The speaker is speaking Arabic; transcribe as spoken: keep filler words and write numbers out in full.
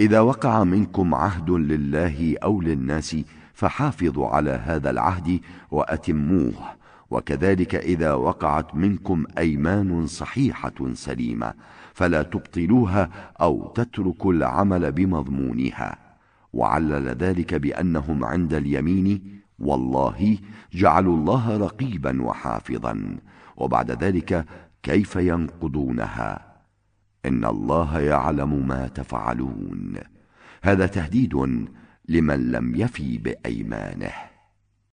إذا وقع منكم عهد لله أو للناس فحافظوا على هذا العهد وأتموه، وكذلك إذا وقعت منكم أيمان صحيحة سليمة فلا تبطلوها أو تتركوا العمل بمضمونها. وعلل ذلك بأنهم عند اليمين والله جعلوا الله رقيبا وحافظا، وبعد ذلك كيف ينقضونها؟ إن الله يعلم ما تفعلون. هذا تهديد لمن لم يفي بأيمانه.